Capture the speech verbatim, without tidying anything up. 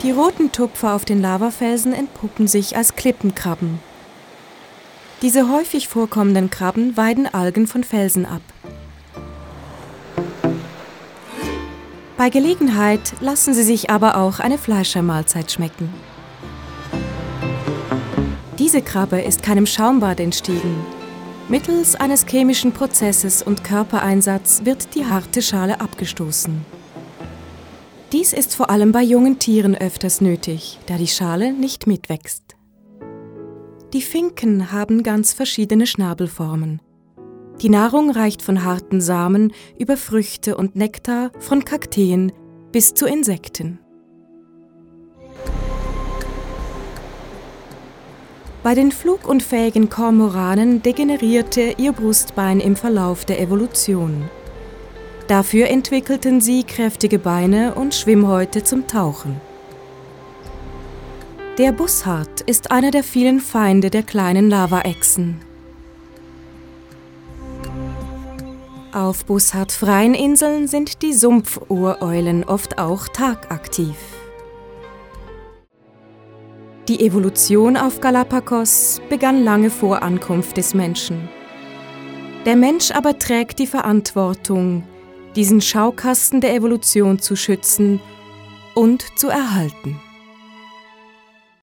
Die roten Tupfer auf den Lavafelsen entpuppen sich als Klippenkrabben. Diese häufig vorkommenden Krabben weiden Algen von Felsen ab. Bei Gelegenheit lassen sie sich aber auch eine Fleischermahlzeit schmecken. Diese Krabbe ist keinem Schaumbad entstiegen. Mittels eines chemischen Prozesses und Körpereinsatz wird die harte Schale abgestoßen. Dies ist vor allem bei jungen Tieren öfters nötig, da die Schale nicht mitwächst. Die Finken haben ganz verschiedene Schnabelformen. Die Nahrung reicht von harten Samen über Früchte und Nektar, von Kakteen bis zu Insekten. Bei den flugunfähigen Kormoranen degenerierte ihr Brustbein im Verlauf der Evolution. Dafür entwickelten sie kräftige Beine und Schwimmhäute zum Tauchen. Der Bussard ist einer der vielen Feinde der kleinen Lavaechsen. Auf bussardfreien Inseln sind die Sumpfuhreulen oft auch tagaktiv. Die Evolution auf Galapagos begann lange vor Ankunft des Menschen. Der Mensch aber trägt die Verantwortung, diesen Schaukasten der Evolution zu schützen und zu erhalten.